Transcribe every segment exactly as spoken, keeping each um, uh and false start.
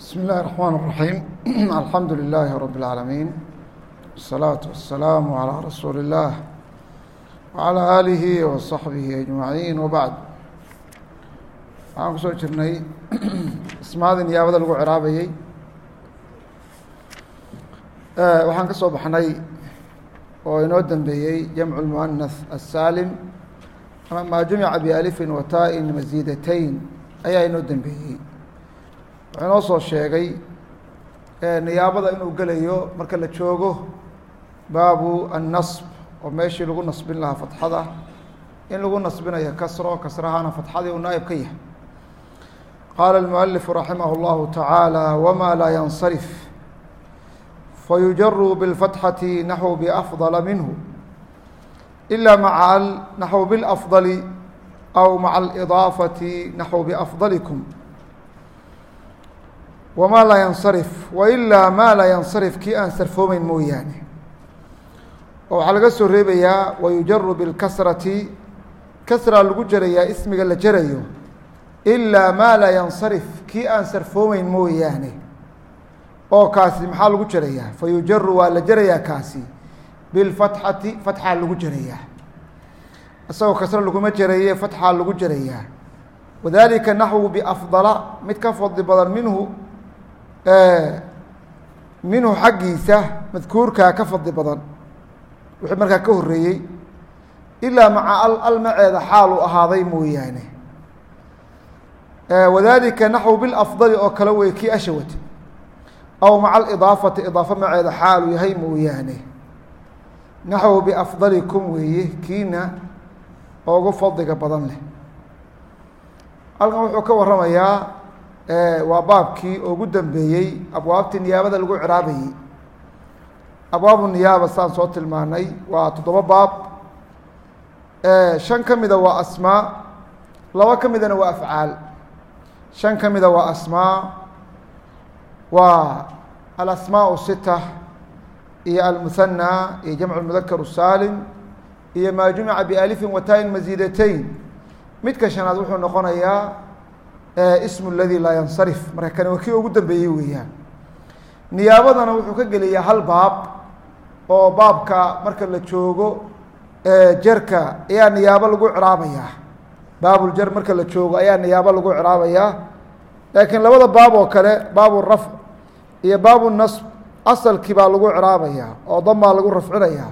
بسم الله الرحمن الرحيم الحمد لله رب العالمين والصلاة والسلام على رسول الله وعلى آله وصحبه أجمعين وبعد waxaan kusoo jirnay ismaada niyaabada lagu ciraabayey waxaan ka soo baxnay oo inoo dambeeyey jamcu اlmuanath الsaalim ama maa jumica bialifin wataa-in masiidatayn ayaa inoo dambeeyey wuxuu inoo soo sheegay niyaabada inuu gelayo marka la joogo baabu الnasb oo meeshii lagu nasbin lahaa fatxada in lagu nasbinayo kasro kasrahana fatxadii uu naaib ka yahay qaala الmuألف raximah الlahu taعaalى wma laa yansarif fayujaru bاlfatxati naxو bأfضla minhu إlا maca al naxو bاlأfضل aw maca اlإضaafati naxو bأfضلكم wma laa yansarif wailaa maa laa yansarif kii aan sarfoomeyn mooyaane oo waxaa laga soo reebayaa wayujaru biاlkasrati kasraa lagu jarayaa ismiga la jarayo ilaa maa laa yansarif kii aan sarfoomeyn mooyaane oo kaasi maxaa lagu jarayaa fayujaru waa la jarayaa kaasi bilfatxati fatxaa lagu jarayaa isagoo kasro laguma jaraye fatxaa lagu jarayaa wadalika naxwu biafdala mid ka fadli badan minhu minhu xaggiisa madkuurkaa ka fadli badan wixii markaa ka horeeyey ilaa maca al al maceeda xaal uu ahaaday mooyaane wadalika naxwu bilafdali oo kale wey kii ashawati aw maca alidaafati idaafo maceeda xaal uu yahay mooyaane naxwu biafdalikum weeye kiina ugu fadliga badan leh halkan wuxuu ka waramayaa waa baabkii ugu dambeeyey abwaabtii niyaabada lagu ciraabayey abwaabu niyaaba saan soo tilmaanay waa toddoba baab shan ka mida waa asmaa laba ka midana waa afcaal shan ka mida waa asmaa waa alasmaaء sita iyo almuhanى iyo jamcu اmudakar الsaalim iyo maa jumica bialifin wataa-in masiidatayn midka shanaad wuxuu noqonayaa ismu اladi laa yansarif marka kani waa kii ugu dambeeyey weeyaan niyaabadana wuxuu ka gelayaa hal baab oo baabka marka la joogo jerka ayaa niyaabo lagu ciraabayaa baabuljer marka la joogo ayaa niyaabo lagu ciraabayaa laakiin labada baab oo kale baabu rafc iyo baabu nasb asalkii baa lagu ciraabayaa oo danbaa lagu rafcinayaa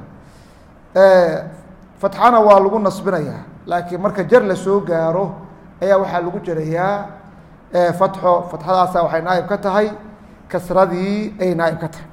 fatxana waa lagu nasbinayaa laakiin marka jer la soo gaaro ayaa waxaa lagu jerayaa fatxo fatxadaasa waxay naaib ka tahay kasradii ay naaib ka tahay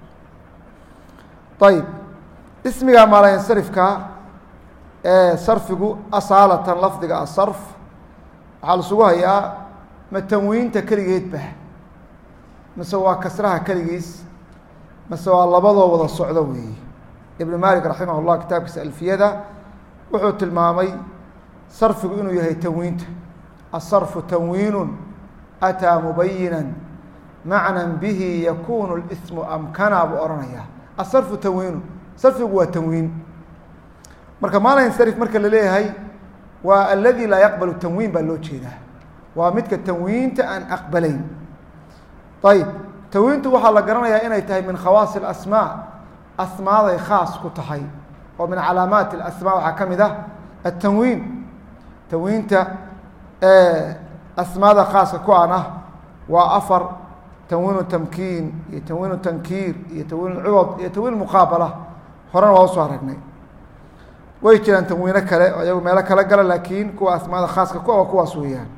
ayib ismiga maalayansarifka sarfigu asaalatan lafdiga asarf waxaa lasugu hayaa ma tanwiinta keligeedba mise waa kasraha keligiis mise waa labadoo wada socdo weeye ibn malik raximah اllah kitaabkiisa alfiyada wuxuu tilmaamay sarfigu inuu yahay tanwiinta asarfu tanwiinu ataa mubayina macna bihi yakunu اsmu amkana buu ohanaya asarfu tanwiinu sarfigu waa tanwiin marka maalayansarif marka la leeyahay waa aladi laa yaqbalu tanwiin baa loo jeedaa waa midka tanwiinta aan aqbalayn ayib tanwiintu waxaa la garanayaa inay tahay min khawaasi اasmaa asmaaday khaas ku tahay oo min calaamaati اasmaa waxaa ka mid ah atanwiin tanwiinta asmaada khaaska ku an ah waa afar tanwiin tamkiin iyo tanwiin tankiir iyo tanwiin cuwad iyo tanwiin muqaabala horena waa usoo aragnay way jiraan tanwiino kale oo iyagu meelo kala gala laakiin kuwa asmaada khaaska ku ah waa kuwaas weeyaan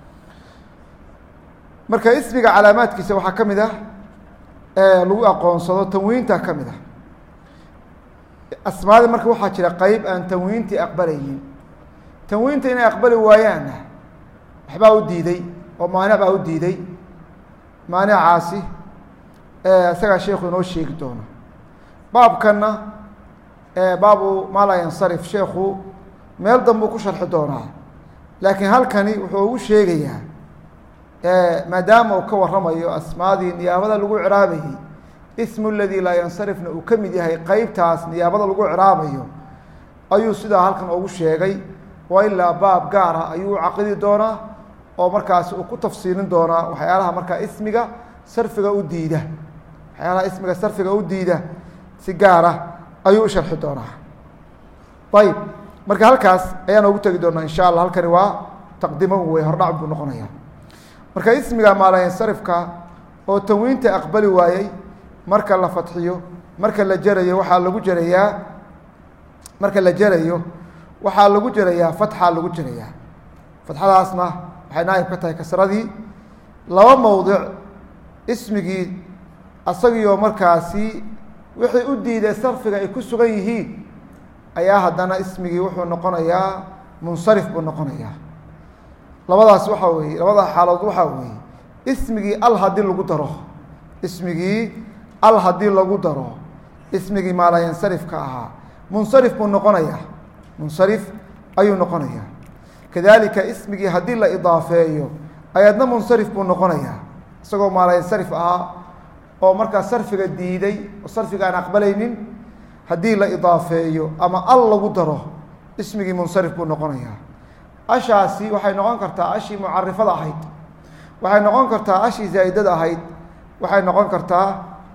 marka ismiga calaamaadkiisa waxaa ka mid ah lagu aqoonsado tanwiinta ka mid ah asmaada marka waxaa jira qeyb aan tanwiintii aqbalaynin tanwiinta inay aqbali waayaanna waxbaa u diiday oo maanic baa u diiday maanicaasi isagaa sheekhu inoo sheegi doono baabkanna baabu maa laa yansarif sheekhu meel danbuu ku sharxi doonaa laakiin halkani wuxuu ugu sheegayaa maadaama uu ka warramayo asmaadii niyaabada lagu ciraabayey ismu اladi laa yansarifna uu ka mid yahay qeybtaas niyaabada lagu ciraabayo ayuu sidaa halkan ugu sheegay waa ilaa baab gaara ayuu u caqidi doonaa oo markaasi uu ku tafsiilin doonaa waxyaalaha markaa ismiga sarfiga u diida waxyaalaha ismiga sarfiga u diida si gaar ah ayuu u sharxi doonaa ayib marka halkaas ayaan ugu tegi doonaa insha allah halkani waa taqdimo wey hordhac buu noqonaya marka ismiga maalayansarifka oo tanwiinta aqbali waayey marka la fadxiyo marka la jarayo waxaa lagu jarayaa marka la jarayo waxaa lagu jarayaa fatxaa lagu jarayaa fatxadaasna waxay naayib ka tahay kasradii laba mowdic ismigii asagiioo markaasi wixii u diiday sarfiga ay ku sugan yihiin ayaa haddana ismigii wuxuu noqonayaa munsarif buu noqonayaa labadaas waxaa weeye labada xaalood waxaa weeye ismigii al haddii lagu daro ismigii al haddii lagu daro ismigii maalayansarifka ahaa munsarif buu noqonayaa munsarif ayuu noqonayaa kadalika ismigii haddii la idaafeeyo ayadna munsarif buu noqonayaa isagoo maalayansarif ahaa oo markaa sarfiga diiday oo sarfiga aan aqbalaynin haddii la idaafeeyo ama al lagu daro ismigii munsarif buu noqonayaa ashaasi waxay noqon kartaa ashii mucarifada ahayd waxay noqon kartaa ashii zaa'idada ahayd waxay noqon kartaa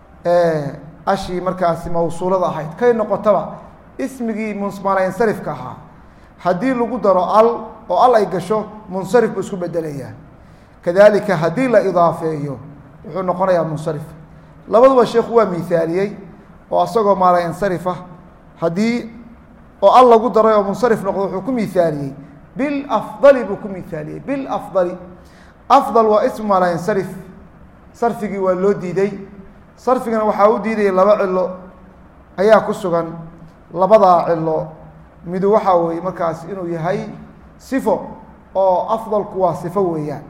ashii markaasi mawsuulada ahayd kay noqotaba ismigii maalayansarifka ahaa haddii lagu daro al oo al ay gasho munsarif buu isku bedelayaa kadalika haddii la idaafeeyo wuxuu noqonayaa munsarif labaduba sheekhu waa miaaliyey oo asagoo maalayansarifa haddii oo al lagu daray oo munsarif noqdo wuxuu ku miaaliyey bilafdali buu ku miaaliyey bilafdali afdal waa ismu maalayansarif sarfigii waa loo diiday sarfigana waxaa u diidaya laba cilo ayaa ku sugan labadaa cilo midu waxaa weeye markaas inuu yahay sifo oo afdalku waa sifo weeyaan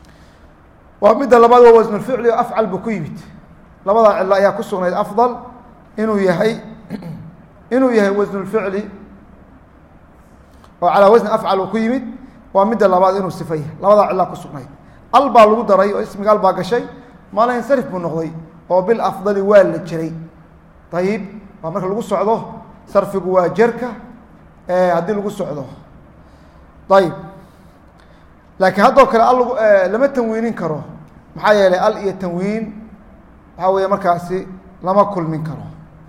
waa midda labaad waa wasnulficli oo afcal buu ku yimid labadaa cilo ayaa ku sugnayd afdal inuu yahay inuu yahay wasnulficli oo calaa wasni afcal uu ku yimid waa midda labaad inuu sifo yahay labadaa cilaa ku sugnayd al baa lagu daray oo ismiga al baa gashay maalayansarif buu noqday oo bilafdali waa la jiray ayib waa marka lagu socdo sarfigu waa jerka haddii lagu socdo ayib laakiin haddoo kale al lama tanwiinin karo maxaa yeelay al iyo tanwiin waxaa weeye markaasi lama kulmin karo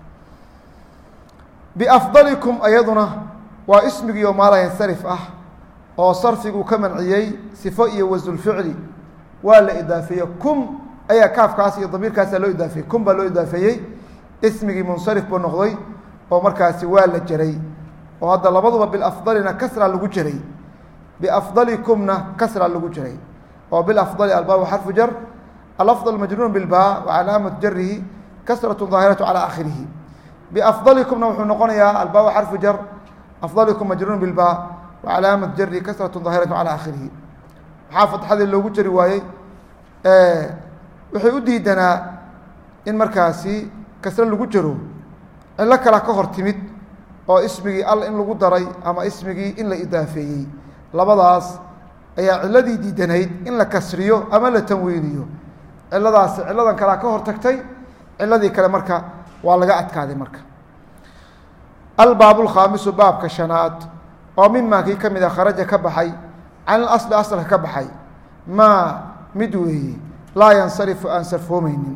biafdalikum ayaduna waa ismigii oo maalayansarif ah oo sarfigu ka manciyey sifo iyo wasnulficli waa la idaafeeye kum ayaa kaafkaas iyo damiirkaasaa loo idaafeeyey kum baa loo idaafeeyey ismigii munsarif buu noqday oo markaasi waa la jaray oo hadda labaduba bilafdalina kasra lagu jaray biafdalikumna kasra lagu jaray oo bilafdali albaabu xarfu jar alafdal majruun bilbaa wa calaamat jarihi kasratu daahiratu calaa akhirihi biafdalikumna wuxuu noqonayaa albaabu xarfu jar afdalikum majruun bilbaa wa calaamat jarihi kasratu daahiratu calaa akhirihi maxaa fatxadii loogu jari waayey waxay u diidanaa in markaasi kasre lagu jaro cilo kala ka hor timid oo ismigii al in lagu daray ama ismigii in la idaafeeyey labadaas ayaa ciladii diidanayd in la kasriyo ama la tanwiiniyo ciladaasi ciladan kalea ka hor tagtay ciladii kale marka waa laga adkaaday marka albaab lkhaamisu baabka shanaad oo mimaa kii ka mid a kharaja ka baxay can ilasli asalka ka baxay maa mid weeye laa yansarifu aan sarfoomeynin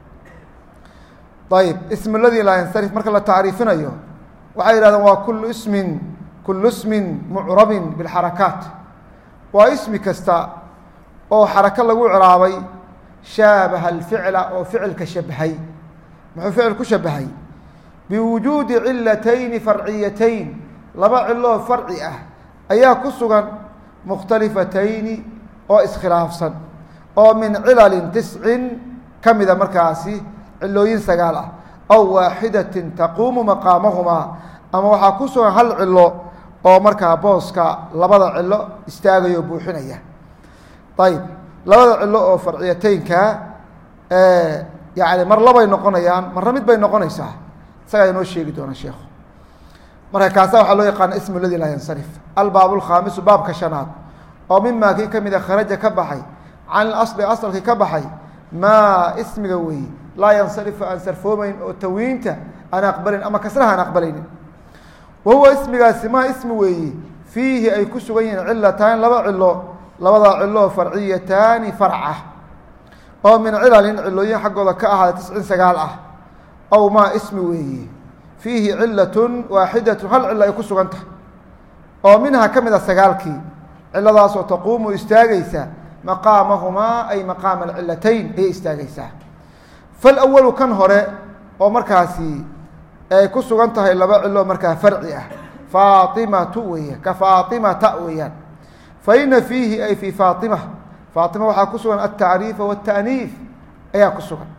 ayib ism ladii laa yansarif marka la tacriifinayo waxay yihahdeen waa kulu ismin kulu ismin mucrabin bilxarakaat waa ismi kasta oo xarako lagu ciraabay shaabaha alficla oo ficilka shabahay muxuu ficil ku shabahay biwujuudi cilatayni farciyatayn laba ciloo farci ah ayaa ku sugan mukhtalifatayni oo iskhilaafsan oo min cilalin tiscin ka mida markaasi cilooyin sagaal ah aw waaxidatin taquumu maqaamahumaa ama waxaa ku sugan hal cilo oo markaa booska labada cilo istaagayo buuxinaya ayib labada cilo oo farciyateynka yani mar labay noqonayaan marna mid bay noqonaysaa isagaa inoo sheegi doona sheekhu marka kaasa waxaa loo yaqaana ismu ladii laa yansarif albaab lkhaamisu baabka shanaad oo mimaa kii ka mida kharaja ka baxay can ilasli asalkii ka baxay maa ismiga weeye laa yansarifu aan sarfoomeyn oo tawiinta aan aqbalin ama kasraha aan aqbalaynin wa huwa ismigaasi maa ismi weeye fiihi ay ku sugan yihiin cilataani laba cilo labadaa cilo farciyataani farca oo min cilalin cilooyin xaggooda ka ahaada tisciin sagaal ah aw maa ismi weeye fiihi cilatun waaxidatun hal cilo ay ku sugan tahay oo minhaa ka mid a sagaalkii ciladaasoo taquumu istaagaysa maqaamahumaa ay maqaama alcilatayn ayay istaagaysaa falawalu kan hore oo markaasi ay ku sugan tahay laba cilo markaa farci ah faatimatu weeye ka faatimata weeyaan fa ina fiihi ay fii faatima faatima waxaa ku sugan altacriifa waاtaaniif ayaa ku sugan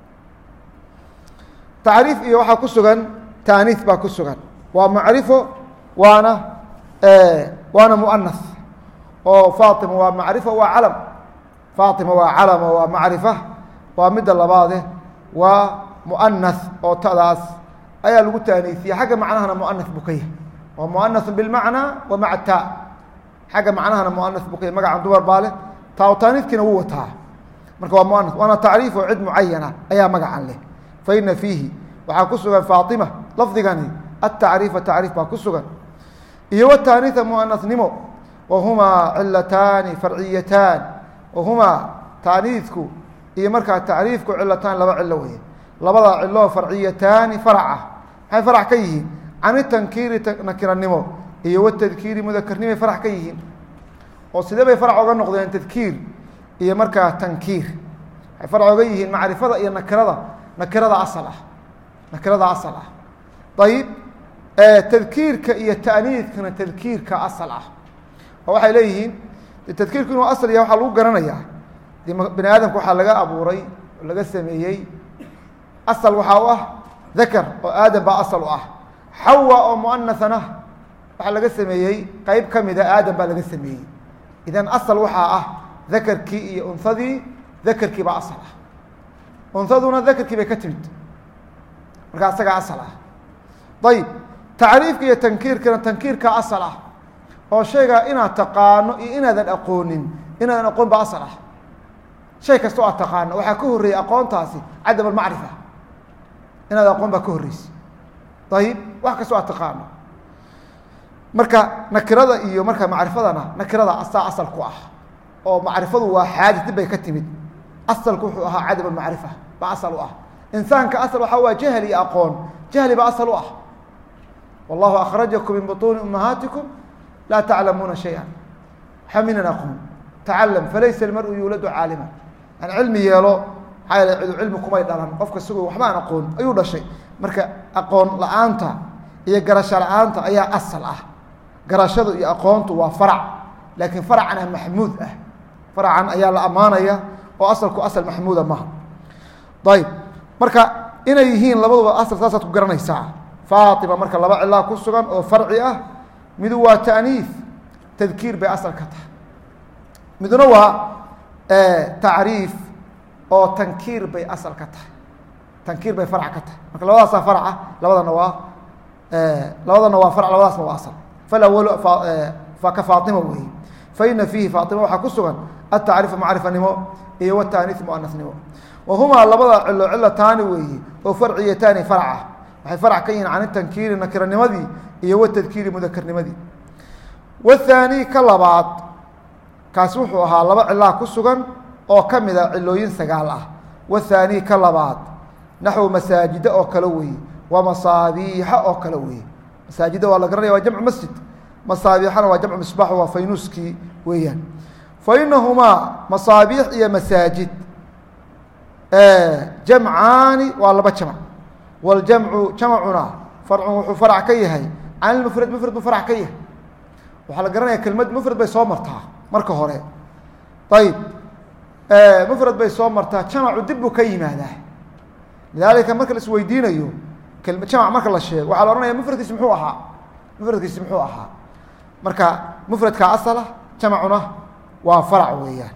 tacriif iyo waxaa ku sugan taaniif baa ku sugan waa macrifo waana waana muanas oo faatima waa macrifo waa calam faatima waa calamo waa macrifa waa midda labaade waa muanas oo ta'daas ayaa lagu taaniisiya xagga macnahana muanas buu ka yahay waa muanasu bilmacnaa wa maca taa xagga macnahana muanas buu ka yahy magacan dumar baa leh taa taaniifkiina wuu wataa marka waa muanas waana tacriif oo cid mucayana ayaa magacan leh fa ina fiihi waxaa ku sugan faatima lafdigani atacriifa tacriif baa ku sugan iyo wataaniisa muanasnimo wahumaa cilataani farciyataan wahumaa taaniisku iyo markaa tacriifku cilataan laba cilo weye labada ciloo farciyataani faraca maxay farac ka yihiin cani tankiiri nakiranimo iyo watadkiiri mudakarnimay farac ka yihiin oo sidee bay farac oga noqdeen tadkiir iyo markaa tankiir waxay farac oga yihiin macrifada iyo nakirada nakirada asal ah nakirada asal ah ayib tadkiirka iyo taaniiskana tadkiirka asal ah oo waxay leeyihiin tadkiirku inuu asal yahay waxaa lagu garanayaa de bani aadamka waxaa laga abuuray oo laga sameeyey asal waxaa u ah dakar oo aadam baa asal u ah xawa oo muanasana waxaa laga sameeyey qeyb ka mida aadam baa laga sameeyey idan asal waxaa ah dakarkii iyo unhadii dakarkii baa asal ah unhaduna dakarkii bay ka timid markaa isagaa asal ah ayib tacriifka iyo tankiirkana tankiirka asal ah oo shaygaa inaad taqaano iyo inaadan aqoonin inaadan aqoon ba asal ah shay kasta o aad taqaano waxaa ka horreeyey aqoontaasi cadam almacrifa inaad aqoon baa ka horreysay ayib wax kasta o aad taqaano marka nakirada iyo marka macrifadana nakirada asaa asal ku ah oo macrifadu waa xaadis dib bay ka timid asalku wuxuu ahaa cadam almacrifa baa asal u ah insaanka asal waxaa waa jahl iyo aqoon jahli baa asal u ah wallahu akhrajakum min butuuni ummahaatikum laa taclamuuna shaya waxa minan aqoon tacalam falaysa almaru yuuladu caaliman an cilmi yeelo maxaa yeele cidu cilmi kumay dhalan qofka isagoo waxba aan aqoon ayuu dhashay marka aqoon la-aanta iyo garasho la-aanta ayaa asal ah garashadu iyo aqoontu waa farac laakiin faracana maxmuud ah faracan ayaa la ammaanaya oo asalku asal maxmuuda maha ayib marka inay yihiin labaduba asal saasaad ku garanaysaa faatima marka laba cilaa ku sugan oo farci ah midu waa taaniif tadkiir bay asal ka tahay miduna waa tacriif oo tankiir bay asal ka tahay tankiir bay farc ka tahay marka labadaasaa farca labadana waa labadana waa farc labadaasna waa asal falawalu ka faatima weeye faina fiihi faatima waxaa ku sugan atacriifu macrifanimo iyo wataaniis muanasnimo wahumaa labada cilo cilataani weeye oo farciyataani farca waxay farc ka yihiin can tankiiri nakiranimadii iyo watadkiiri mudakarnimadii wathaani ka labaad kaasi wuxuu ahaa laba cilaa ku sugan oo ka mida cilooyin sagaal ah wathaani ka labaad naxwu masaajida oo kale weeye waa masaabiixa oo kale weeye masaajida waa la garanaya waa jamcu masjid masaabiixana waa jamcu misbaax waa faynuuskii weeyaan fa inahumaa masaabiix iyo masaajid jamcaani waa laba jamc waljamcu jamcuna farcun wuxuu farc ka yahay can ilmufrad mufrad buu farc ka yahay waxaa la garanaya kelmad mufrad bay soo martaa marka hore ayib mufrad bay soo martaa jamacu dib buu ka yimaadaa lidaalika marka la isweydiinayo kelma jamac marka la sheego waxaa la ohanaya mufradkiisi muxuu ahaa mufradkiisi muxuu ahaa marka mufradka asala jamacuna waa farac weeyaan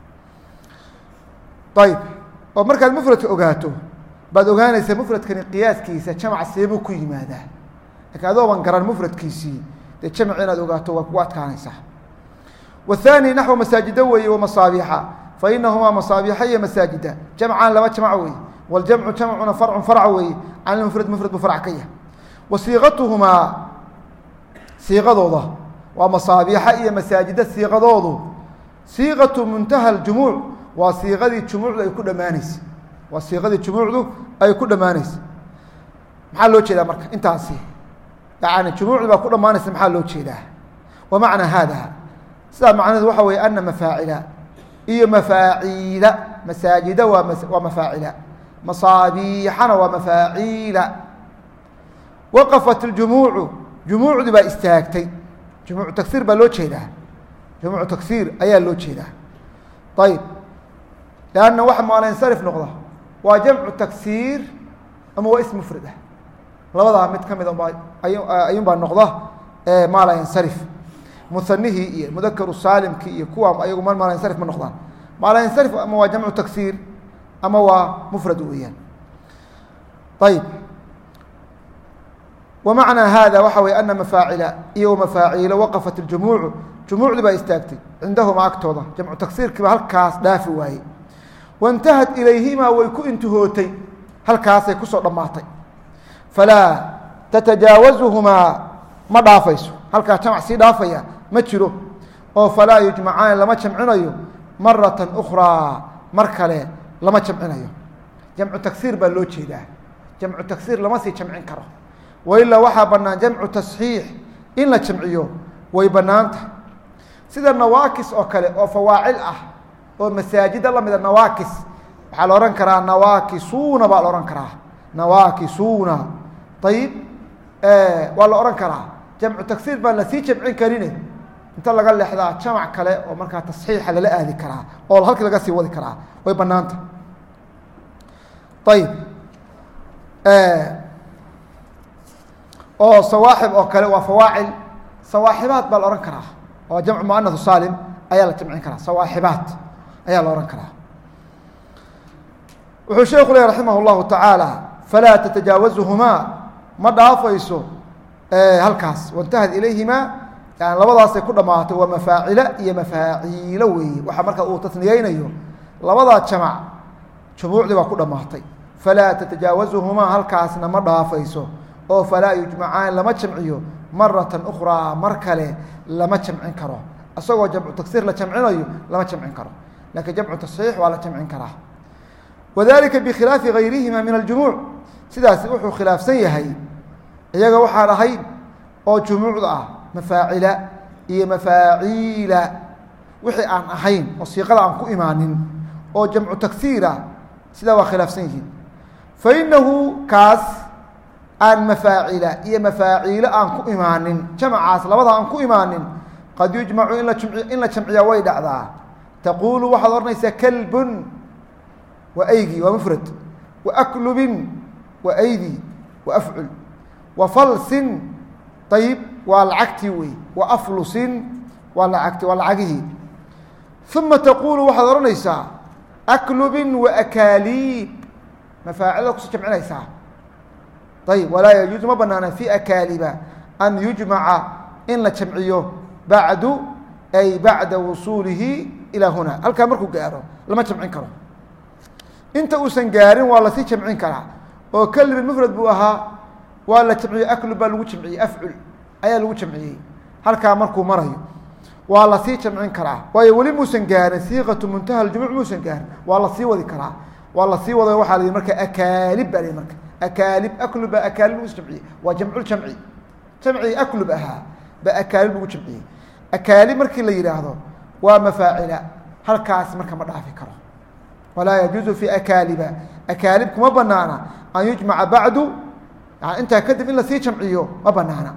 ayib oo markaad mufradka ogaato baad ogaanaysaa mufradkani qiyaaskiisa jamac seebuu ku yimaadaa lakin adooban garan mufradkiisii dee jamac inaad ogaato waa kugu adkaanaysaa wathani naxwu masaajida weeye wamasaabiixa fa inahumaa masaabiixa iyo masaajida jamcaan laba jamc weeye waljamcu jamcuna farcun farc weeye can ilmufrad mufrad buu farc ka yahay wa siiqatuhumaa siiqadooda waa masaabiixa iyo masaajida siiqadoodu siiqatu muntaha aljumuuc waa siiqadii jumuucdu ay ku dhammaanaysa waa siiqadii jumuucdu ay ku dhammaanaysa maxaa loo jeedaa marka intaasi yani jumuucdu baa ku dhammaanaysa maxaa loo jeedaa wa macnaa haada sidaa macnaheedu waxa weeye ana mafaacila iyo mafaaciila masaajida waa waa mafaacila masaabiixana waa mafaaciila waqafat اljumuucu jumuucdii baa istaagtay jumuucu tagsiir baa loo jeedaa jumuucu tagsiir ayaa loo jeedaa ayib lanna waxa maalansarif noqda waa jamcu tagsiir ama waa ism mufrad ah labadaa mid ka mid unbaa ayuun baa noqda maalansarif musanihii iyo mudakaru saalimkii iyo kuwa ayagu ma maalansarif ma noqdaan maalansarif ama waa jamcu tagsiir ama waa mufrad weeyaan ayib ومعنى hذا waxa wey أنa مفاaعiلa iyo مفاaعiila وqفت الجumuuع جumuuعdii baa istaagtay cindahuma agtooda jamcu tagsiirkiiba halkaas dhaafi waayey وانتahت ilayhima way ku intihootay halkaasay kusoo dhammaatay falaa تتajaawaزهmaa ma dhaafayso halkaas jamc sii dhaafaya ma jiro oo falaa يuجمacaani lama jamcinayo maraة أkرىa mar kale lama jamcinayo jamcu tagsiir baa loo jeedaa jamcu tagsiir lama sii jamcin karo wailaa waxaa bannaan jamcu tasxiix in la jamciyo way bannaanta sida nawaakis oo kale oo fawaacil ah oo masaajida la mida nawaakis waxaa la odhan karaa nawaakisuuna baa la odhan karaa nawaakisuuna ayib waa la odhan karaa jamcu tagsiir baan lasii jamcin karine inta laga leexdaa jamac kale oo markaa tasxiixa lala aadi karaa oo halkii laga sii wadi karaa way bannaanta ayib oo sawaaxib oo kale waa fawaacil sawaaxibaat baa la odhan karaa oo jamcu muanahu saalim ayaa la jamcin karaa sawaaxibaat ayaa la odhan karaa wuxuu sheeku leh raximah اllahu tacaala falaa tatajaawaزhumaa ma dhaafayso halkaas waاntahad ilayhima yani labadaasay ku dhammaatay waa mafaacila iyo mafaaciilo weeye waxaa markaa uu tasniyeynayo labadaa jamac jumuucdii baa ku dhammaatay falaa tatajaawaزhumaa halkaasna ma dhaafayso oo falaa yujmacaan lama jamciyo maratan ukhraa mar kale lama jamcin karo isagoo jamcu tagsiir la jamcinayo lama jamcin karo lakiin jamcu tasxiix waa la jamcin karaa wadalika bikhilaafi gayrihima min aljumuuc sidaasi wuxuu khilaafsan yahay iyaga waxaan ahayn oo jumuucda ah mafaacila iyo mafaaciila wixii aan ahayn oo siiqada aan ku imaanin oo jamcu tagsiira sidaa waa khilaafsan yihiin fainahu kaas aan mafaacila iyo mafaaciilo aan ku imaanin jamacaas labada aan ku imaanin qad yujmacu in la in la jamciyaa way dhacdaa taquulu waxaad odhanaysaa kalbun wa aygi waa mufrad wa aklubin wa aydi wa afcul wa falsin ayib waa lacagtii wey wa aflusin waa lacagti waa lacagihii uma taquulu waxaad odhanaysaa aklubin wa akaaliib mafaacilada kusoo jamcinaysaa ayb walaa yajuuzu ma banaana fi akaaliba an yujmaca in la jamciyo bacdu ay bacda wusuulihi ilaa huna halkaa markuu gaaro lama jamcin karo inta uusan gaarin waa lasii jamcin karaa oo kelbi mufrad buu ahaa waa la jamciyey aklub baa lagu jamciyey afcul ayaa lagu jamciyey halkaa markuu marayo waa lasii jamcin karaa waayo weli muusan gaarin siiqatu muntaha ljumuuc muusan gaarin waa lasii wadi karaa waa lasii wada waxaa la yihi marka akaalib baa la yihi marka akaalib aklub baa akaalib lagu jamciyey waa jamculjamci jamcii aklub ahaa baa akaalib lagu jamciyey akaalib markii la yidhaahdo waa mafaacila halkaas marka ma dhaafi karo walaa yajuuzu fi akaaliba akaalib kuma banaana an yujmaca bacdu yani intaa kadib in lasii jamciyo ma banaana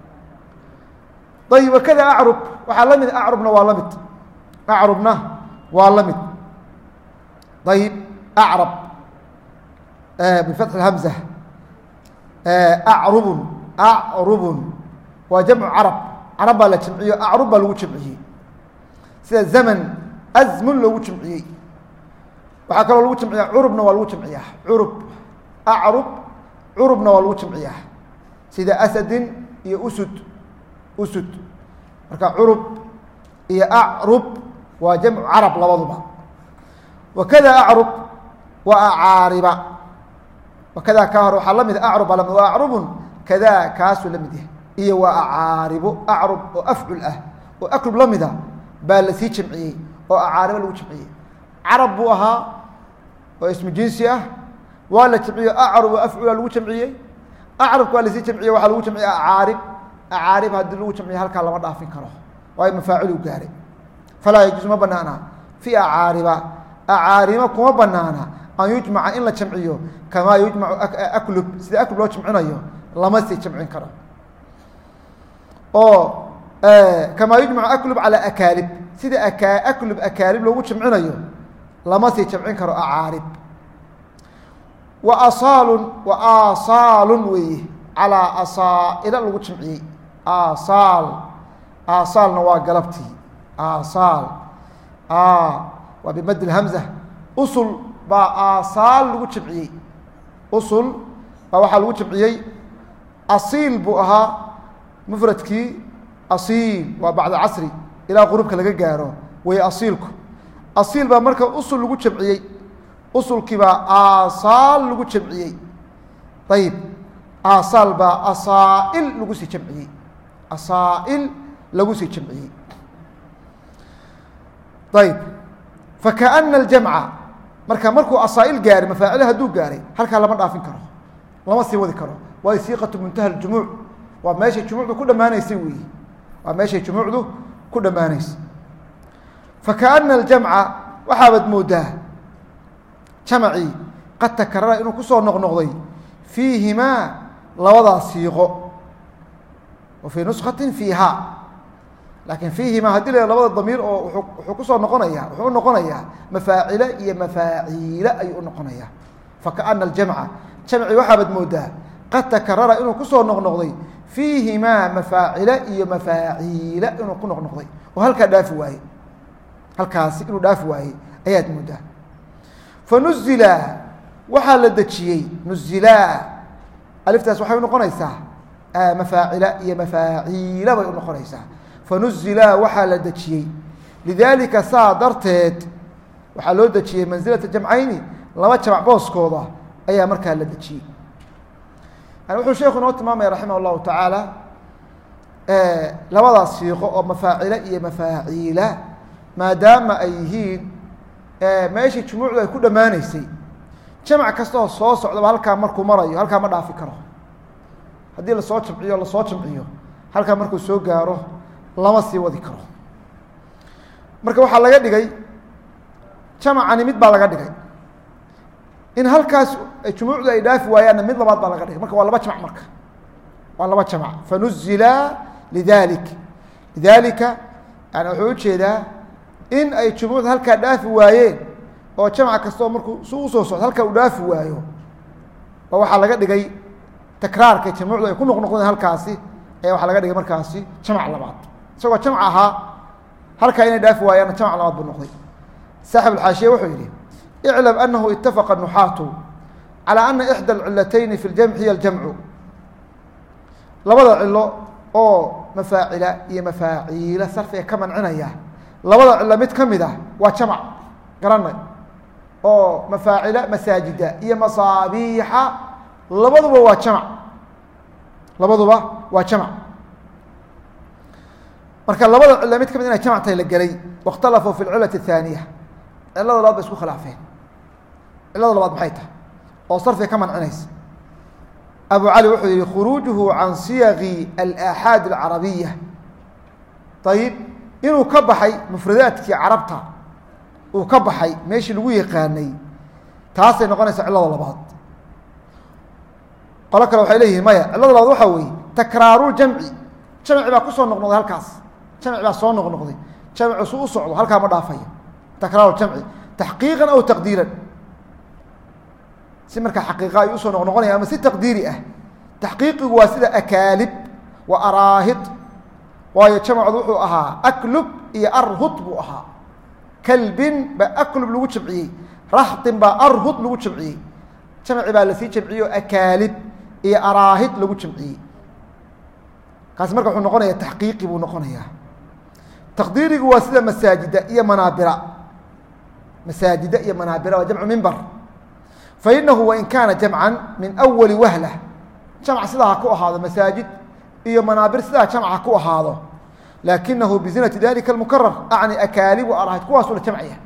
ayib wakada acrub waxaa la mid acrubna waa la mid acrubna waa la mid ayib acrab bifatxi hamza acrubun acrubun waa jamcu carab carab baa la jamciyo acrub baa lagu jamciyey sida zaman azmun loogu jamciyey waxaa kaloo lagu jamciyaa curubna waa lagu jamciyaa curub acrub curubna waa lagu jamciyaa sida asadin iyo usud usud marka curub iyo acrub waa jamcu carab labaduba wakada acrub waa acaariba wakada kaa hore waxaa la mid acrub baa lamid waa acrubun kada kaasuu la mid yahay iyo waa acaaribo acrub oo afcul ah oo aklub la mida baa lasii jamciyey oo acaaribo lagu jamciyey carab buu ahaa oo ismu jinsi ah waa la jamciye acrab wa afcula lagu jamciyey acrabka waa lasii jamciye waxaa lagu jamciye acaarib acaarib haddii lagu jamciye halkaa lama dhaafin karo waayo mafaacilu gaaray falaa yajuuز ma banaana fi acaariba acaarima kuma banaana an yujmaca in la jamciyo kamaa yujmacu aklub sida aklub loo jamcinayo lama sii jamcin karo oo kamaa yujmacu aklub calى akaalib sida aka aklub akaalib loogu jamcinayo lama sii jamcin karo acaarib wa asaalun wa aasaalun weeye calىa asaa'ila lagu jamciyey asaal aasaalna waa galabtii asaal waa bimad hamza usul baa aasaal lagu jamciyey usul baa waxaa lagu jamciyey asiil buu ahaa mufradkii asiil waa bacda casri ilaa qurubka laga gaaro way asiilku asiil baa marka usul lagu jamciyey usulkii baa aasaal lagu jamciyey ayib aasaal baa asaa'il lagu sii jamciyey asaa'il lagu sii jamciyey ayib fakaأna اljamca marka markuu asaa'il gaaray mafaacile hadduu gaaray halkaa lama dhaafin karo lama sii wadi karo waayo siiqatu muntaha اjumuuc waa meeshay jumuucdu ku dhammaanaysay weeyi waa meeshay jumuucdu ku dhammaanaysay fakaأna اljamca waxaabaad moodaa jamcii qad takarara inuu kusoo noqnoqday fiihimaa labadaa siiqo wa fii nuskati fiiha laakiin fiihimaa haddii la labada damiir oo wuxuu kusoo noqonaya wuxuu u noqonayaa mafaacile iyo mafaaciile ayuu u noqonayaa fakaأna اljamca jamci waxaabaad moodaa qad takarara inuu kusoo noqnoqday fiihimaa mafaacile iyo mafaaciile inuu ku noqnoqday oo halkaa dhaafi waaye halkaasi inuu dhaafi waayey ayaad moodaa fanuzila waxaa la dejiyey nuzila aliftaas waxay unoqonaysaa mafaacila iyo mafaaciila bay unoqonaysaa fanuzila waxaa la dejiyey lidaalika saa darteed waxaa loo dejiyey mansilata jamcayni laba jamc booskooda ayaa markaa la dejiyey yani wuxuu sheekhu inoo tilmaamaya raximah اllahu tacaala labadaas siiqo oo mafaacile iyo mafaaciila maadaama ay yihiin meeshii jumuucdu ay ku dhammaanaysay jamc kasta oo soo socdaba halkaa markuu marayo halkaa ma dhaafi karo haddii lasoo jamciyo lasoo jamciyo halkaa markuu soo gaaro lama sii wadi karo marka waxaa laga dhigay jamcani mid baa laga dhigay in halkaas jumuucdu ay dhaafi waayaanna mid labaad baa laga dhigay marka waa laba jamc marka waa laba jamc fanuzila lidalik lidalika yani wuxuu ujeedaa in ay jumuucda halkaa dhaafi waayeen oo jamc kastoo markuu su usoo socdo halkaa uu dhaafi waayo oo waxaa laga dhigay takraarka jumuucdu ay ku noqnoqdeen halkaasi ayaa waxaa laga dhigay markaasi jamc labaad isagoo jamc ahaa halkaa inay dhaafi waayaanna jamc labaad buu noqday saaxib alxaashiya wuxuu yihi iclam anahu itafaqa nuxaatu calى ana ixdى اlcilatayni fi اljamc hiy اljamcu labada cilo oo mafaacila iyo mafaaciila sarfiga ka mancinaya labada cilo mid ka mid ah waa jamc garanay oo mafaacila masaajida iyo masaabiixa labaduba waa jamc labaduba waa jamc marka labada cilo mid ka mid inay jamc tahay la gelay waاkhtalafuu fi اlcilati الثaaniya cilada labaad bay isku khilaafeen cilada labaad maxay tahay oo sarfiga ka mancinaysa abu cali wuxuu yihi khuruujuhu can siyaqi alaaxaad alcarabiya ayib inuu ka baxay mufradaadkii carabta uu ka baxay meeshii lagu yaqaanay taasay noqonaysa cilada labaad qolo kale waxay leeyihin maya cilada labaad waxaa weeye takraaru jamci jamci baa kusoo noqnoqday halkaas jamci baa soo noqnoqday jamcu su u socdo halkaa ma dhaafayo takraaru jamci taxqiiqan aw taqdiiran si markaa xaqiiqa ay usoo noqnoqonaya ama si taqdiiri ah taxqiiqigu waa sida akaalib wa araahid waayo jamcdu wuxuu ahaa aklub iyo arhud buu ahaa kalbin baa aklub lagu jamciyey rahdin baa arhud lagu jamciyey jamci baa lasii jamciyey oo akaalib iyo araahid lagu jamciyey kaasi marka wuxuu noqonaya taxqiiqi buu noqonayaa taqdiirigu waa sida masaajida iyo manaabira masaajida iyo manaabira waa jamcu mimber fainahu wain kaana jamcan min awali wahla jamc sidaa ha ku ahaado masaajid iyo manaabir sidaa jamc ha ku ahaado laakinahu bizinati dalika اmukarar acni akaalib araahid kuwaasuu la jamcaya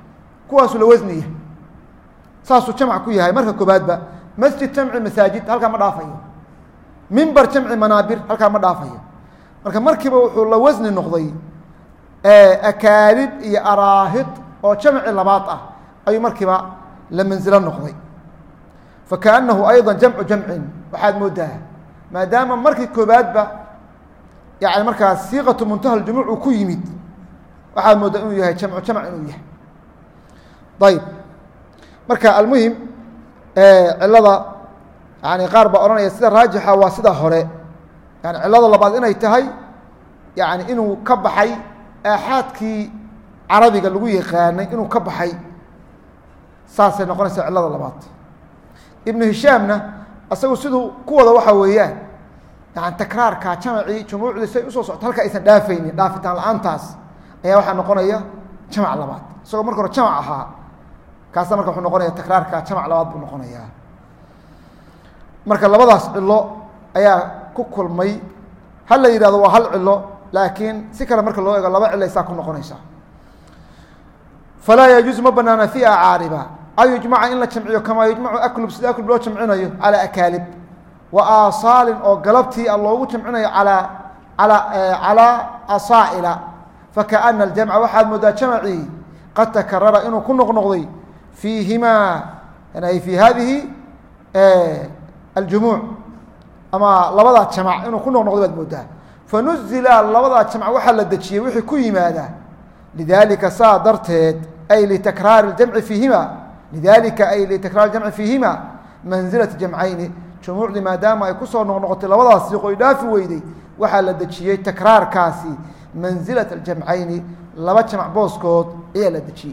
kuwaasu la wasniya saasuu jamc ku yahay marka koobaadba masjid jamci masaajid halkaa ma dhaafayo mimber jamci manaabir halkaa ma dhaafayo marka markiiba wuxuu la wasni noqday akaalib iyo araahid oo jamci labaad ah ayuu markiiba la mansilo noqday fakaأnahu ayضا jamcu jamcin waxaad moodaa maadaama markii koobaadba yani markaas siiqatu muntaha ljumuuc uu ku yimid waxaad moodaa inuu yahay jamcu jamc inuu yahay ayb marka almuhim cilada yani qaar baa odhanaya sida raajixa waa sida hore yani cilada labaad inay tahay yani inuu ka baxay aaxaadkii carabiga lagu yaqaanay inuu ka baxay saasay noqonaysaa cilada labaad ibnu hishaamna isagu siduu kuwada waxa weeyaan yani takraarka jamacii jumuucdii say usoo socto halka aysan dhaafaynin dhaafitaan la-aantaas ayaa waxaa noqonaya jamac labaad isagoo marka hore jamac ahaa kaasna marka wuxuu noqonaya takraarka jamac labaad buu noqonayaa marka labadaas cilo ayaa ku kulmay hal la yihahdo waa hal cilo laakiin si kale marka loo ego laba cilo saa ku noqonaysa falaa yajuuز ma banaana fi acaariba an yujmaca in la jamciyo kamaa yujmacu aklub sida aklub loo jamcinayo calى akaalib wa aasaalin oo galabtii a loogu jamcinayo alaa ala calىa asaa'ila fakaأna اljamca waxaad moodaa jamcii qad takarara inuu ku noqnoqday fiihimaa ay fi hadihi aljumuuc ama labadaa jamc inuu ku noqnoqday baad moodaa fanuzila labadaa jamc waxaa la dejiyey wixii ku yimaada lidalika saa darteed ay litakraari jamci fiihima lidalika ay litakraari jamci fiihima mansilata jamcayni jumuucdii maadaama ay kusoo noqnoqotay labadaas siiqo ay dhaafi weyday waxaa la dejiyey takraarkaasi mansilata aljamcayni laba jamc booskood ayaa la dejiyey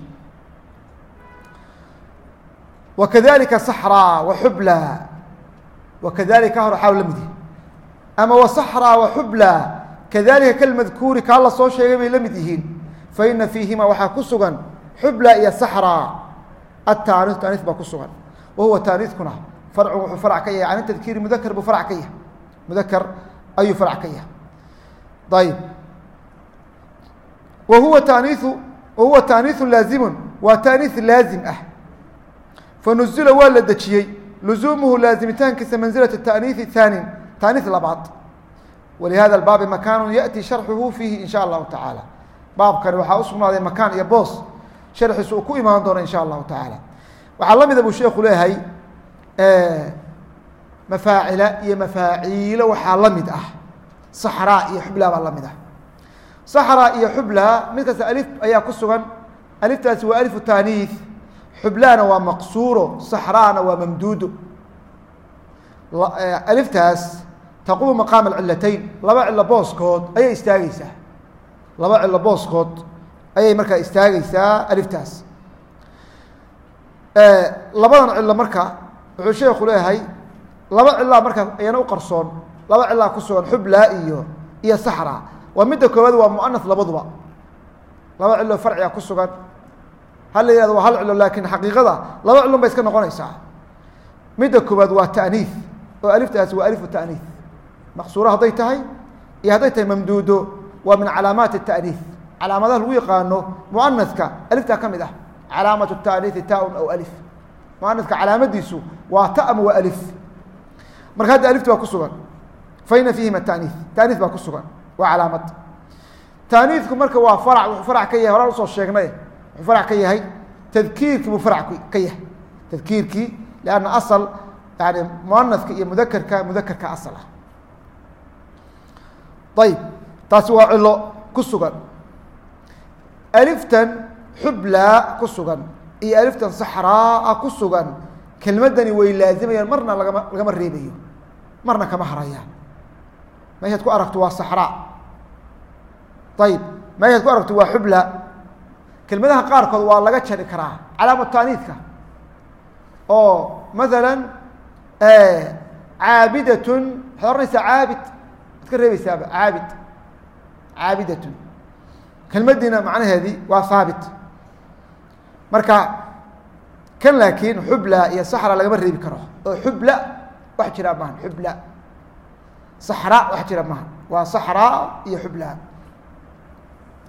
wakadalika saxraa waxubla wakadalika hor xaal la mid yihi ama wasaxraa waxubla kadalika kalmadkuuri kaa la soo sheegay bay la mid yihiin faina fiihima waxaa ku sugan xubla iyo saxraa ataaniis taaniis baa ku sugan wahuwa taaniiskuna farcu wuxuu farc ka yahay can tadkiiri mudakar buu farc ka yahay mudakar ayuu farc ka yahay ayb wahuwa taaniiu wahuwa taaniiثu laazimun waa taaniis laazim ah fanuzila waa la dejiyey luzuumuhu laazimitaankiisa manzilaة taaniiثi haani taaniis labaad walihada baabi makaanu yaأti sharxuhu fiihi in sha allahu tacaala baabkani waxaa usugnaaday makaan iyo boos sharxiisu uu ku imaan doono in sha allahu tacaala waxaa la mida buu sheeku leeyahay mafaacila iyo mafaaciilo waxaa la mid ah saxraa iyo xubla baa la mid ah saxraa iyo xubla mid kasta alif ayaa ku sugan aliftaasi waa alifu taaniis xublana waa maqsuuro saxraana waa mamduudo aliftaas taqumu maqaama alcilatayn laba cilo booskood ayay istaageysaa laba cilo booskood ayay markaa istaageysaa aliftaas labadan cilo marka wuxuu sheeku leeyahay laba cilaa marka ayana u qarsoon laba cilaa ku sugan xubla iyo iyo saxra waa midda koowaad waa muanas labaduba laba cilo farciga ku sugan hal la yihahdo waa hal cilo laakiin xaqiiqada laba cilon bay iska noqonaysaa midda koowaad waa taaniis oo aliftaasi waa alifu taaniis maqsuuro hadday tahay iyo hadday tahay mamduudo waa min calaamaati الtaaniis calaamadaha lagu yaqaano muanaska aliftaa ka mid ah calaamaة الtaaniisi taun aw alif muanaska calaamadiisu waa ta ama waa alif marka hadda alifta waa ku sugan faina fiihima taaniis taaniis baa ku sugan waa calaamad taaniisku marka waa farc wuxuu farc ka yahay horaan usoo sheegnay wuxuu farc ka yahay tadkiirkii buu farc ka yahay tadkiirkii lanna asal yani muanaska iyo mudakerka mudakerka asal ah ayb taasi waa cilo ku sugan aliftan xubla ku sugan iyo aliftan saxraa ku sugan kelmadani way laazimayaan marna lagama lagama reebayo marna kama harayaan meeshaad ku aragto waa saxraa ayib meeshaad ku aragto waa xubla kelmadaha qaarkood waa laga jari karaa calaama taaniidka oo maala caabidatun waxaad ohanaysaa caabid waad ka reebeysaaba caabid caabidatun kelmadiina macnaheedii waa haabit marka kan laakiin xubla iyo saxra lagama reebi karo oo xubla wax jira maahan xubla saxra wax jira maahan waa saxraa iyo xubla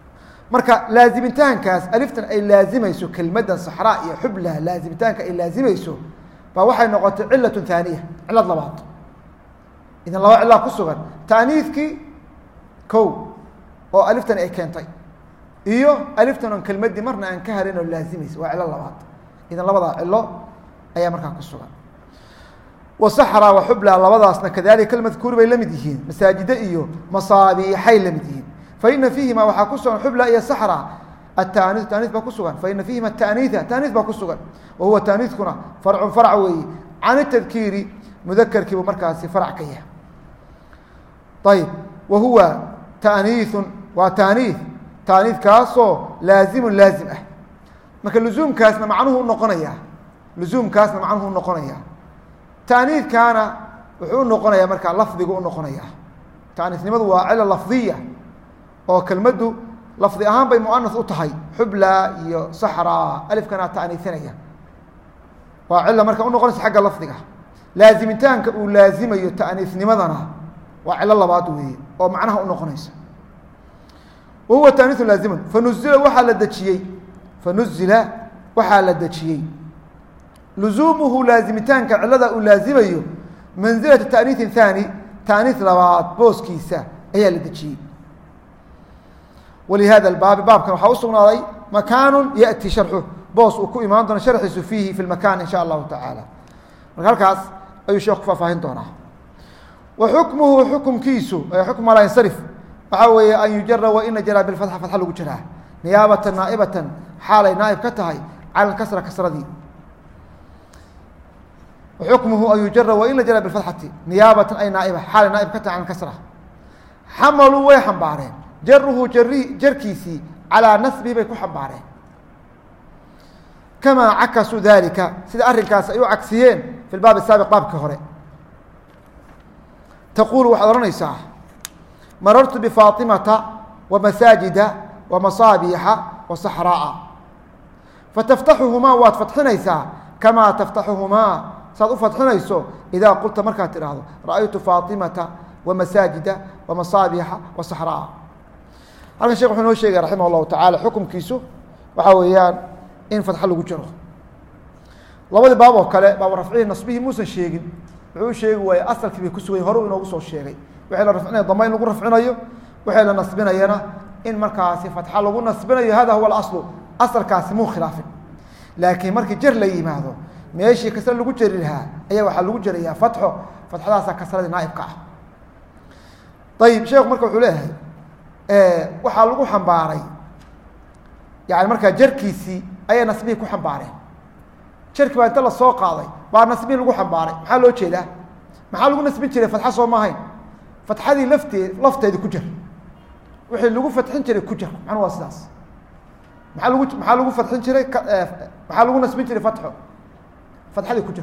marka laazimitaankaas aliftan ay laazimayso kelmaddan saxraa iyo xubla laazimitaanka ay laazimayso baa waxay noqotay cilatun haaniya cilad labaad idan laba cilaa ku sugan taaniidkii kow oo aliftan ay keentay iyo aliftan oon kelmaddii marna aan ka harin oo laazimaysa waa cilo labaad idan labadaa cilo ayaa markaa ku sugan wasaxra wa xubla labadaasna kadalika kalmadkuuri bay la mid yihiin masaajide iyo masaabiixay la mid yihiin faina fiihima waxaa ku sugan xubla iyo saxra ataniis taaniis baa ku sugan faina fiihima taaniia taaniis baa ku sugan wa huwa taaniiskuna farcun farc weeye can itadkiiri mudakerkiibu markaasi farc ka yahay ayib wa huwa taaniiun waa taaniis taaniiskaasoo laazimun laazim ah marka luzuumkaasna macnuhu unoqonaya luzuumkaasna macnuhu unoqonaya taaniidkaana wuxuu unoqonayaa markaa lafdigu unoqonaya taaniisnimadu waa cilo lafdiya oo kelmaddu lafdi ahaan bay muanas u tahay xubla iyo saxra alifkana taaniisanaya waa cilo marka unoqonaysa xagga lafdiga laazimitaanka uu laazimayo taaniisnimadana waa cilo labaad weeye oo macnaha unoqonaysa wa huwa taaniisu laazimun fanuzila waxaa la dejiyey fanuzila waxaa la dejiyey luzuumuhu laazimitaanka cilada uu laazimayo mansilata taaniiin haani taaniis labaad booskiisa ayaa la dejiyey walihada baabi baabkan waxaa u sugnaaday makaanu yaأti sharxu boos uu ku imaan doono sharxiisu fiihi fi makan in sha allahu tacaala marka halkaas ayuu sheekh ku faahfaahin doonaa wa xukmuhu xukumkiisu xukma laa yansarif waxaa weeye an yujara waina jara bifatxa fatxa lagu jiraa niyaabatan naaibatan xaalay naaib ka tahay cala kasra kasradii xukmuhu an yujara wain la jara bifatxati niyaabatan ay naaiba xaalay naaib ka tahay cala kasra xamaluu way xambaareen jaruhu jari jarkiisii calaa nasbihi bay ku xambaareen kamaa cakasuu dalika sida arrinkaas ay u cagsiyeen fi baab saabiq baabkii hore taquulu waxaad odhanaysaa marartu bifaatimata wamasaajida wamasaabiixa wasaxraa'a fataftaxuhumaa waad fatxinaysaa kamaa taftaxuhumaa saad u fatxinayso idaa qulta markaad tidhaahdo ra'aytu faatimata wamasaajida wamasaabiixa wasaxraa'a halkan shekh wuxuu noo sheegaya raximah llahu tacaala xukumkiisu waxaa weeyaan in fatxo lagu jiro labadii baab oo kale baab rafcihi nasbihii muusan sheegin wuxuu u sheegi waaye asalkii bay ku sugan hore u inoogu soo sheegay waxay la rafcinaya dama in lagu rafcinayo waxay la nasbinayana in markaasi fatxa lagu nasbinayo hada huwa alaslu asalkaasi muu khilaafin laakiin markii jar la yimaado meeshii kasre lagu jeri lahaa ayaa waxaa lagu jerayaa fatxo fatxadaasa kasradii naaibka ah ayib sheekhu marka wuxuu leeyahay waxaa lagu xambaaray yani markaa jarkiisii ayay nasbihii ku xambaareen jarkii baa inta la soo qaaday baa nasbihii lagu xambaaray maxaa loo jeedaa maxaa lagu nasbin jiray fatxa soo ma ahayn fatxadii laftee lafteedi ku jar wixii lagu fatxin jiray ku jar macnuu waa sidaas maaa lagu maxaa lagu fatxin jiray maxaa lagu nasbin jiray fatxo fatxadii ku jar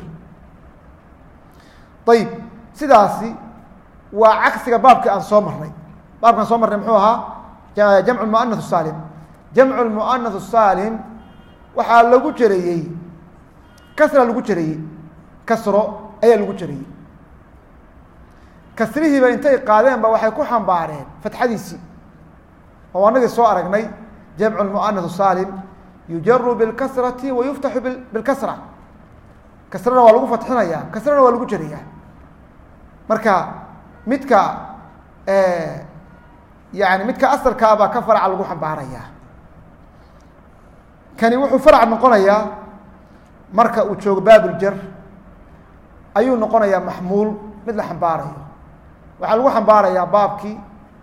ayib sidaasi waa cagsiga baabkii aan soo marnay baabkaan soo marnay muxuu ahaa jamcu muanath saalim jamcu muanath saalim waxaa lagu jerayey kasra lagu jerayey kasro ayaa lagu jerayey kasrihiiba intay qaadeen ba waxay ku xambaareen fatxadiisii oo anagii soo aragnay jamcu muanath saalim yujaru bilkasrati wa yuftaxu bilkasra kasrana waa lagu fatxinaya kasrana waa lagu jerayaa marka midka yani midka asalkaabaa ka farca lagu xambaaraya kani wuxuu farc noqonayaa marka uu joogo baabuljar ayuu noqonayaa maxmuul mid la xambaarayo waxaa lagu xambaarayaa baabkii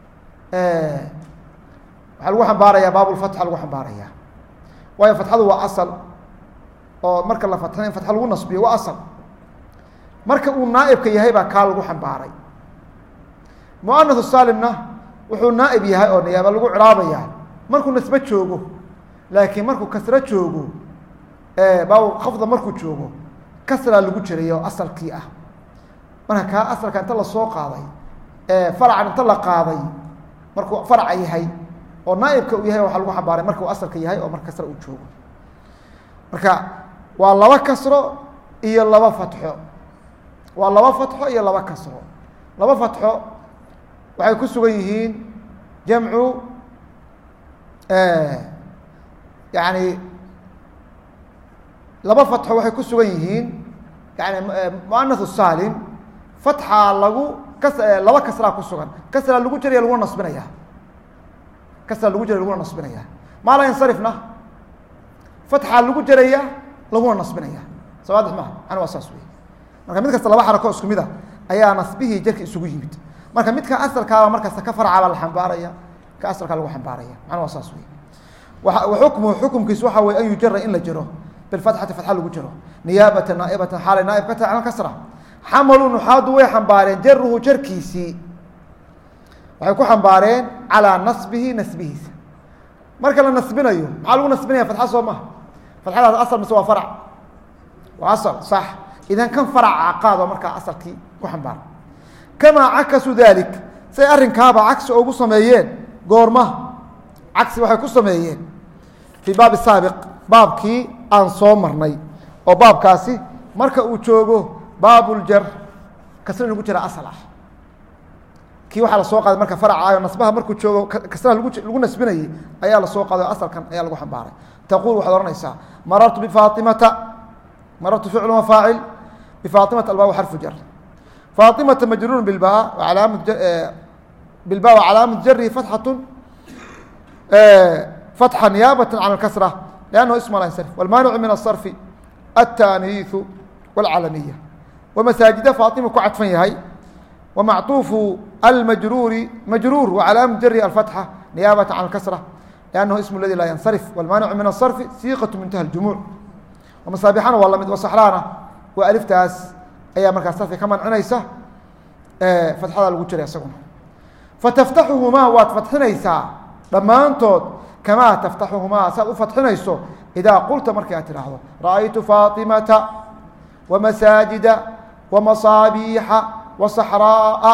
waxaa lagu xambaarayaa baabulfatxa lagu xambaaraya waayo fatxadu waa asal oo marka la fatxina in fatxa lagu nasbiyo waa asal marka uu naaibka yahay baa kaa lagu xambaaray muanath saalimna wuxuu naaib yahay oo niyaaba lagu ciraabaya markuu nasbe joogo laakiin markuu kasro joogo baa khafda markuu joogo kasraa lagu jiray oo asalkii ah marka kaa asalka inta lasoo qaaday farcan inta la qaaday markuu farca yahay oo naaibka uu yahay waxaa lagu xambaaray markuu asalka yahay oo marka kasra uu joogo marka waa laba kasro iyo laba fatxo waa laba fatxo iyo laba kasro laba fatxo waxay ku sugan yihiin jamcu yani laba fatxo waxay ku sugan yihiin yani muanath salim fatxa lagu kas laba kasraa ku sugan kasra lagu jaraya laguna nasbinaya kasra lagu jaraya laguna nasbinaya maa la yansarifna fatxa lagu jaraya laguna nasbinaya sawaadix maha ana waa saas wey marka mid kasta laba xarako isku mid a ayaa nasbihii jarka isugu yimid marka midka asalkaaba markasta ka farcaba la xambaaraya ka asalkaa lagu xambaaraya macna waa saas wey waxukmuhu xukumkiisu waxa weye an yujara in la jaro bilfatxati fatxa lagu jaro niyaabatan naaibatan xaalay naaib ka tahay can kasra xamalu nuxaadu way xambaareen jaruhu jarkiisii waxay ku xambaareen calaa nasbihi nasbihiisa marka la nasbinayo maxaa lagu nasbinaya fatxa soo maha fatxadaas asal mise waa farc waa asal sax idan kan faraca qaado markaa asalkii ku xambaar kamaa cakasu dalik say arrinkaaba cagsi ugu sameeyeen goorma cagsi waxay ku sameeyeen fii baabi saabiq baabkii aan soo marnay oo baabkaasi marka uu joogo baabuljar kasra lagu jira asal ah kii waxaa lasoo qaaday marka faracaayo nasbaha markuu joogo kasraha lagu lagu nasbinayey ayaa lasoo qaaday o asalkan ayaa lagu xambaaray taquul waxaad ohanaysaa marartu bifaatimata marartu ficlu wa faacil bifaatimata albaa xarfu jar faatimata majruurun bilba alaamat bilba wacalaamat jarihi fatxatu fatxa niyaabata can alkasra liannahu isma la yansarif walmaanicu min asarfi altaaniiثu wاlcalamiya wmasaajida faatima ku cadfan yahay wamacطuufu almajruuri majruur wacalaamat jarihi alfatxa niyaabata can alkasra liannahu ismu ladi laa yansarif walmaanicu min asarfi siiqatu muntaha اljumuuc wamasaabixana waa lamid wasaxraana waa aliftaas ayaa markaa sarfi ka mancinaysa fatxada lagu jiray isaguna fataftaxuhumaa waad fatxinaysaa dhammaantood kamaa taftaxuhumaa saad u fatxinayso idaa qulta markii aad tidhaahdo ra'aytu faatimata wamasaajida wamasaabiixa wasaxraa'a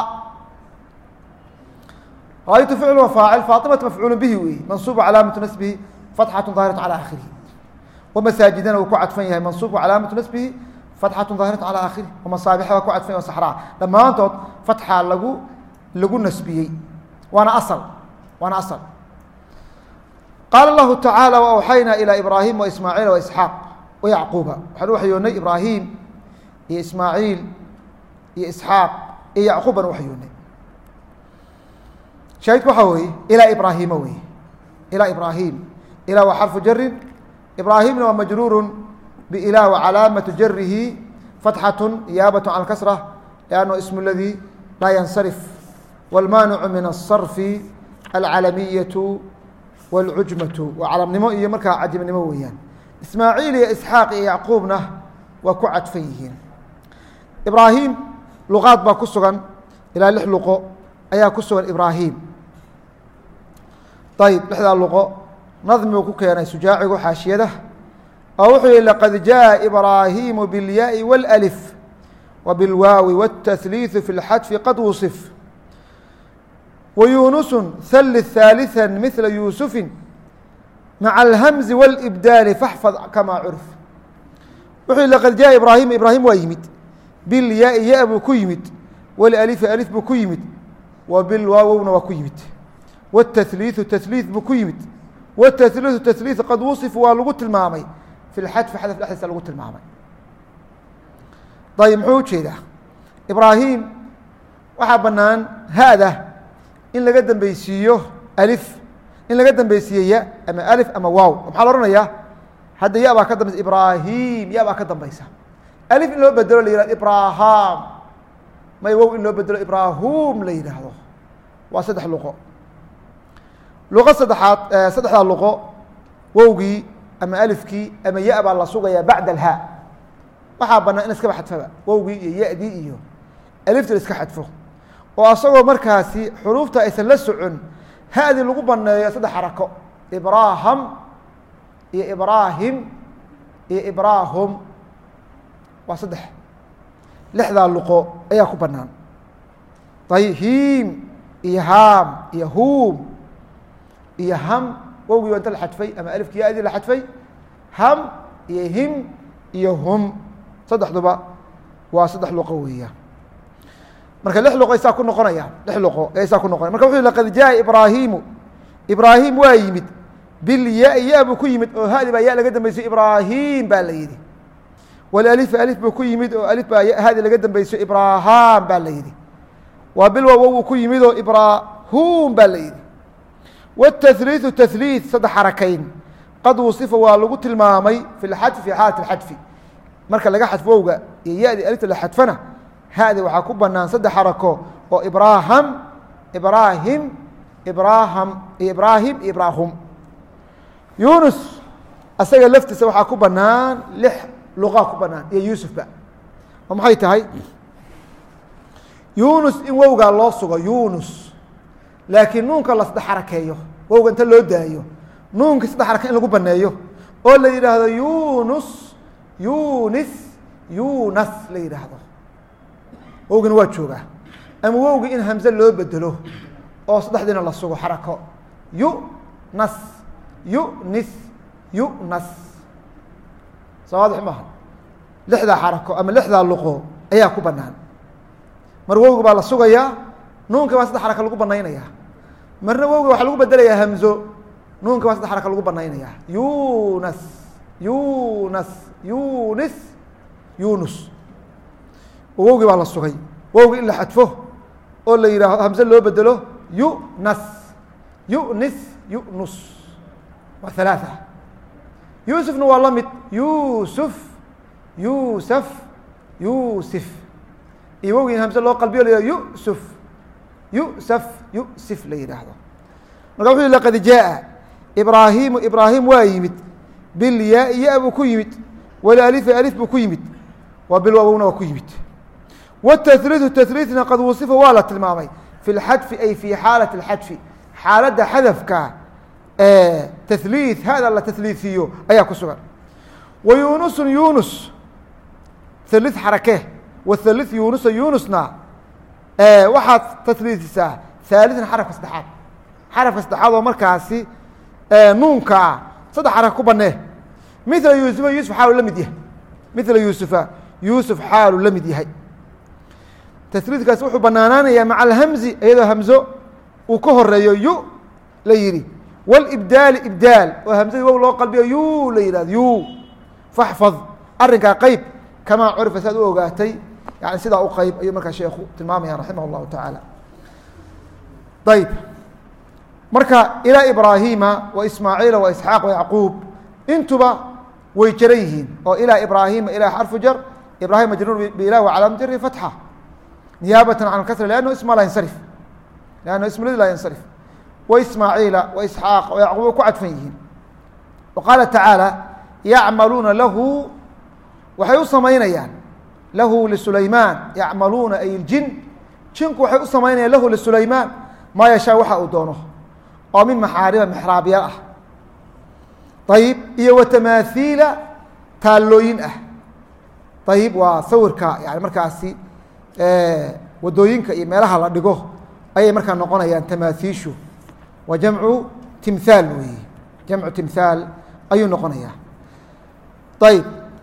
ra'aytu ficlu wa faacil faatimata mafcuulu bihi weeye mansuubu calaamatu nasbihi fatxatu daahiratu calaa aakhirihi wamasaajidana uu ku cadfan yahay mansuubu calaamatu nasbihi fatxatu daahiratu calaa aakhirih wamasaabixa waa ku cadfan yahay saxraa dhammaantood fatxa lagu lagu nasbiyey waana asal waana asal qaala allahu tacaala waawxaynaa ilaa ibraahim waismaaciila waisxaaq wayacquuba waxaan u waxyoonnay ibraahim iyo ismaaciil iyo isxaaq iyo yacquub baan u waxyoonnay shaahidku waxaa weeye ilaa ibraahima weye ilaa ibraahim ilaa waa xarfu jarin ibraahimna waa majruurun biilah wacalaamatu jarihi fatxatu niyaabat can alkasra liannahu ismu ladii laa yansarif wاlmaanicu min asarfi alcalamiyatu wاlcujmatu waa calamnimo iyo markaa cajibnimo weeyaan ismaaciil iyo isxaaq iyo yacquubna waa ku cadfan yihiin ibraahim luqaad baa ku sugan ilaa lix luqo ayaa ku sugan ibraahim ayb lixdaa luqo nadmiguu ku keenay sujaacigu xaashiyada oo wuxuu yihi laqad jaءa ibraahimu biاlyaai wاlأlif وبالواaو والتثليث في الxdف qad وصف ويuنس ثلث ثالثا مثل يوسف مع الhمز والإبدال فاحفظ كmا عرف wuxuu لqad جاء ibrاhيم ibrاhيم waa yimid biاlyaai ya buu ku yimid والألف ألف buu ku yimid وبالwaawowna waa ku yimid والتثليث تثليث buu ku yimid والتثليث تثليث qad وصف waa lagu tilmaamay في الxdف xdف dhexdiisa lagu tilmaamay ayb muxuu ujeedaa ibraahim waxaa banaan haada in laga dambeysiiyo alif in laga dambeysiiye ya ama alif ama waaw maxaa la ohanayaa hadda ya baa ka dambeysa ibraahim ya baa ka dambeysa alif in loo bedelo la yihahdo ibraham may wow in loo bedelo ibrahum la yidhaahdo waa saddex luqo luqo saddexaad saddexdaa luqo wowgii ama alifkii ama ya baa la sugayaa bacda alha waxaa banaan in iskaba xadfaba wowgii iyo ya-dii iyo alifta la iska xadfo oo asagoo markaasi xuruufta aysan la socon ha-dii lagu baneeyo saddex xarako ibraham iyo ibraahim iyo ibrahum waa saddex lixdaa luqo ayaa ku banaan ayb him iyo ham iyo hum iyo ham wowgii waa inta la xadfay ama alifki ya-dii la xadfay ham iyo him iyo hum saddexduba waa saddex luqo weeyaan marka lix luqo aysaa ku noqonayaan lix luqo aysaa ku noqonaya marka wuxu laqad jaءa ibraahimu ibraahim waa yimid bilyaai ya buu ku yimid oo hadi baa ya laga dambayso ibraahim baa la yidhi walalifi alif buu ku yimid oo alif baa hadi laga dambayso ibraham baa la yidhi waa bilwaw wuu ku yimid oo ibrahum baa la yidhi wاtaثliiثu taثliiث saddex xarakayn qad wuصifa waa lagu tilmaamay fi اxadfi fi xaalat اxadfi marka laga xadfo wowga iyo ya-di alifta la xadfana hadi waxaa ku banaan saddex xarako oo ibraham ibrahim ibraham ibrahim ibrahum yunus asaga laftiisa waxaa ku banaan lix luqaa ku banaan iyo yuusufba oo maxay tahay yunus in wowgaa loo sugo yunus laakiin nuunka la saddex xarakeeyo wowga inta loo daayo nuunka saddex xaraka in lagu baneeyo oo la yidhaahdo yunus yunis yunas la yidhaahdo wowgana waa joogaa ama wowga in hamze loo bedelo oo saddexdiina la sugo xarako yunas yunis yunas soo waadix maaha lixdaa xarako ama lixdaa luqo ayaa ku banaan mar wowga baa la sugayaa nuunka baa saddex xaraka lagu banaynayaa marna wowga waxaa lagu bedelayaa hamzo nuunka baa saddex xaraka lagu banaynayaa yunas yunas yunis yunus wowgii baa la sugay wowgi in la xadfo oo la yidhaaho hamze loo bedelo yunas yunis yunus waa halaaثa yuusufna waa la mid yuusuf yuusaf yuusif iyo wowgii in hamze loo qalbiyo la yihahdo yusuf yusaf yusif la yidhaahdo marka wuxuu yihi laqad jaaءa ibraahimu ibraahim waa yimid bilyaai ya buu ku yimid walalifi alif buu ku yimid waa bilwaawowna waa ku yimid wاtaثliiثu taثliiثna qad wuصifa waa la tilmaamay fi اlxadfi ay fi xaalaة اxadfi xaaladda xadafka taثliiث hada la taثliiثiyo ayaa ku sugan wa yunusu yunus ثaliث xarake wثaliث yunusa yunusna waxaad taثliiثisaa ثaaliثan xarafka saddexaad xarafka saddexaad oo markaasi nuunka ah saddex xaraka ku banee mila yuusufa yuusuf xaalu la mid yahay mila yuusufa yuusuf xaalu la mid yahay taثliiثkaas wuxuu banaanaanayaa maca alhamzi iyadoo hamzo uu ka horeeyo yu la yihi wاlibdaali ibdaal oo hamzadii wow loo qalbiyo yu la yihahdo yu faxfad arrinkaa qeyb kamaa curifa si aad u ogaatay yani sidaa u qeyb ayuu markaa sheekhu tilmaamaya raximah اllahu taعaalى ayb marka ilaa ibraahima wa ismaaciila wa isxaaq wa yacquub intuba way jaran yihiin oo ilaa ibraahima ilaa xarfu jar ibrahim majruur bilah wa calaama jari fatxa niyaabata can kasra lannahu isma laa yansarif lannahu ismuladi laa yansarif wa ismaaciila wa isxaaq wa yacquub way ku cadfan yihiin wa qaala tacaala yacmaluuna lahu waxay u samaynayaan lahu lisulaymaan yacmaluuna ay ljin jinku waxay u samaynayaan lahu lisulaymaan maa yashaa waxa uu doono oo min maxaariba mexraabya ah ayib iyo wa tamaahiila taallooyin ah ayib waa sawirka yani markaasi wadooyinka iyo meelaha la dhigo ayay markaa noqonayaan tamaahiishu waa jamcu timhaal weeye jamcu timhaal ayuu noqonayaa ayib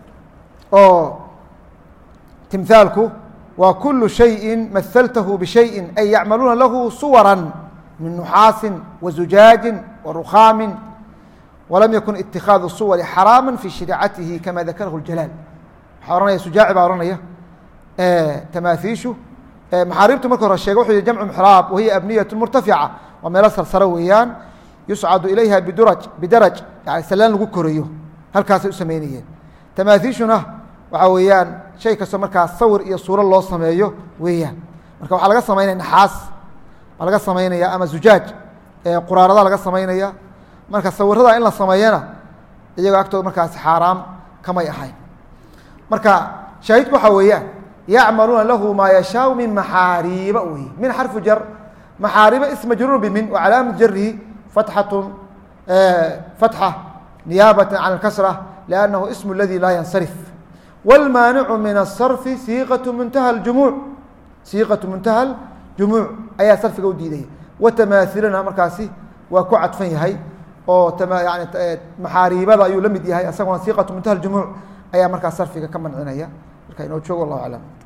oo timhaalku waa kulu shayi mahaltahu bishayi ay yacmaluuna lahu suwara min nuxaasi waزujaaji warukhaami walam yakun itikaadu suwari xaraama fi shariicatihi kama dakarahu اjalaal waxaa ohanaya sujaaci baa ohanaya tamaahiishu maxaariibtu marka hore sheege wuxuu yihi jamcu mxraab wahiya abniyaة murtafica waa meelo sarsaro weeyaan yuscadu ilayha biduraj bidaraj yani salaan lagu korayo halkaasay u sameynayeen tamaahiishuna waxaa weeyaan shay kastoo markaa sawir iyo suuro loo sameeyo weeyaan marka waxaa laga samaynaya naxaas baa laga samaynaya ama zujaaj quraarada laga samaynaya marka sawirada in la sameeyana iyagoo agtooda markaasi xaaraam kamay ahayn marka shaahidku waxaa weeyaan yacmaluuna lahu maa yashaau min maxaariiba wey min xarfu jar maxaariba ism majruur bimin wa calaamat jarihi fatxatu fatxa niyaabata can اlkasra liannahu ism aladi laa yansarif wاlmaanicu min الsarfi siiqaةu muntaha اjumuuc siiqaةu muntaha jumuuc ayaa sarfiga u diidaya watamaailana markaasi waa ku cadfan yahay oo yani maxaariibada ayuu la mid yahay asagona siiqaةu muntaha اjumuuc ayaa markaa sarfiga ka mancinaya marka inoo joogo wallahu aclam